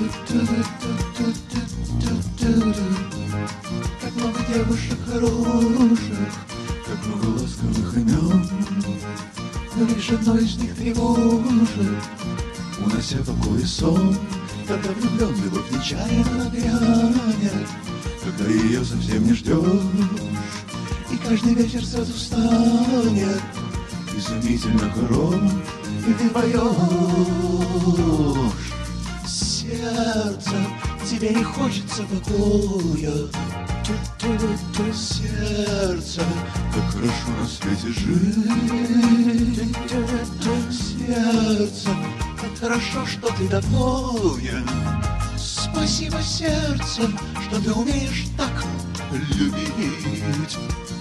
Как много девушек хороших, как много ласковых имен, но лишь одно из них тревожит, унося покой и сон. Когда влюбленный любовь нечаянно нагрянет, когда ее совсем не ждешь, и каждый вечер сразу станет изумительно хорош, и ты поешь. Сердце, тебе не хочется покоя. Сердце, как хорошо на свете жить. Сердце, как хорошо, что ты такое. Спасибо, сердце, что ты умеешь так любить.